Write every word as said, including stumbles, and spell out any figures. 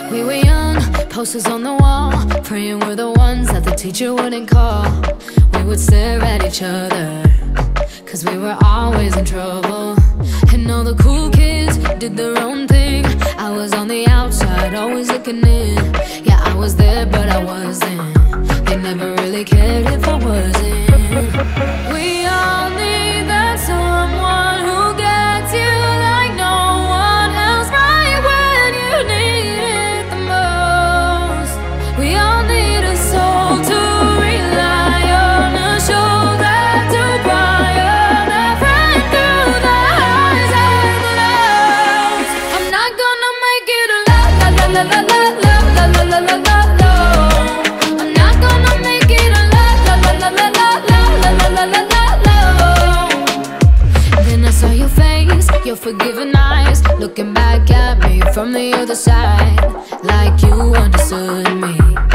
We were young, posters on the wall, praying we're the ones that the teacher wouldn't call. We would stare at each other, cause we were always in trouble. And all the cool kids did their own thing. I was on the outside, always looking in. Yeah, I was there, but I wasn't. They never really cared if I wasn't. We all need that someone who gets you like no one else, right when you need it the most. We all need a soul to rely on, a shoulder to cry on, a friend through the highs and the lows. I'm not gonna make it a la la la la la la la la la la la la. I'm not gonna make it a la la la la la la la la la la la la. Then I saw your face, your forgiving eyes, looking back at me from the other side, like you understood me.